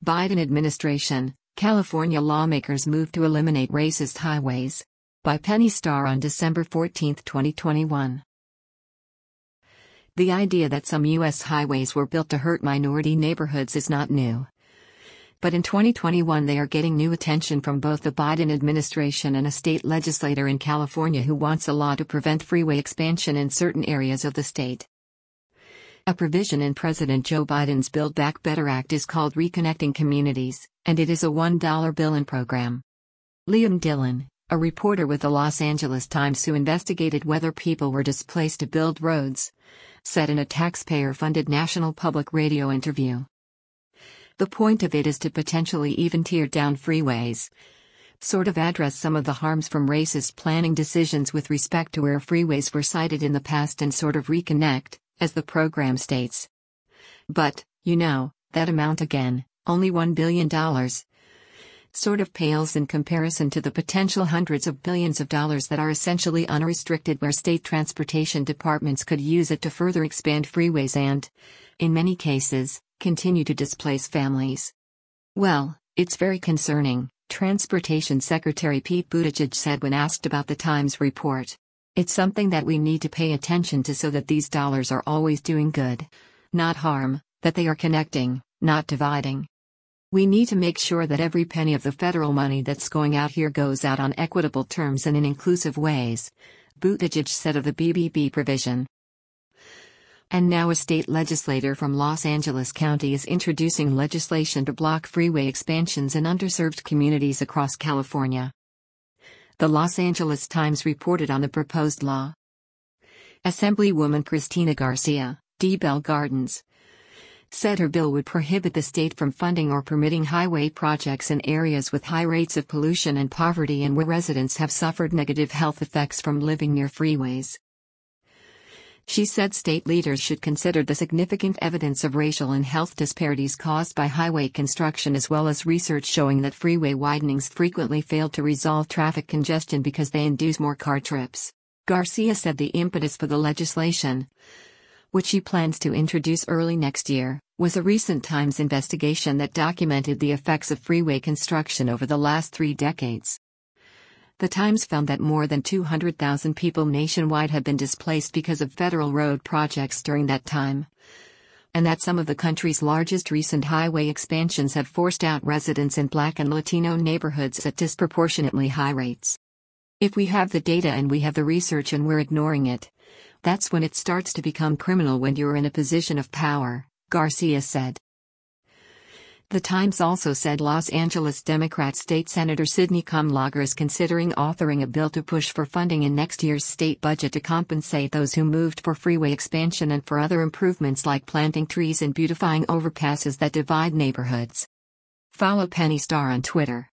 Biden administration, California lawmakers move to eliminate racist highways. By Penny Starr on December 14, 2021. The idea that some U.S. highways were built to hurt minority neighborhoods is not new. But in 2021 they are getting new attention from both the Biden administration and a state legislator in California who wants a law to prevent freeway expansion in certain areas of the state. A provision in President Joe Biden's Build Back Better Act is called Reconnecting Communities, and it is a $1 bill-in program. Liam Dillon, a reporter with the Los Angeles Times who investigated whether people were displaced to build roads, said in a taxpayer-funded national public radio interview. The point of it is to potentially even tear down freeways, sort of address some of the harms from racist planning decisions with respect to where freeways were sited in the past and sort of reconnect, as the program states. But, that amount again, only $1 billion, sort of pales in comparison to the potential hundreds of billions of dollars that are essentially unrestricted where state transportation departments could use it to further expand freeways and, in many cases, continue to displace families. Well, it's very concerning, Transportation Secretary Pete Buttigieg said when asked about the Times report. It's something that we need to pay attention to so that these dollars are always doing good, not harm, that they are connecting, not dividing. We need to make sure that every penny of the federal money that's going out here goes out on equitable terms and in inclusive ways, Buttigieg said of the BBB provision. And now a state legislator from Los Angeles County is introducing legislation to block freeway expansions in underserved communities across California. The Los Angeles Times reported on the proposed law. Assemblywoman Cristina Garcia, D. Bell Gardens, said her bill would prohibit the state from funding or permitting highway projects in areas with high rates of pollution and poverty and where residents have suffered negative health effects from living near freeways. She said state leaders should consider the significant evidence of racial and health disparities caused by highway construction as well as research showing that freeway widenings frequently fail to resolve traffic congestion because they induce more car trips. Garcia said the impetus for the legislation, which she plans to introduce early next year, was a recent Times investigation that documented the effects of freeway construction over the last 3 decades. The Times found that more than 200,000 people nationwide have been displaced because of federal road projects during that time, and that some of the country's largest recent highway expansions have forced out residents in Black and Latino neighborhoods at disproportionately high rates. If we have the data and we have the research and we're ignoring it, that's when it starts to become criminal when you're in a position of power, Garcia said. The Times also said Los Angeles Democrat State Senator Sidney Kamlager is considering authoring a bill to push for funding in next year's state budget to compensate those who moved for freeway expansion and for other improvements like planting trees and beautifying overpasses that divide neighborhoods. Follow Penny Starr on Twitter.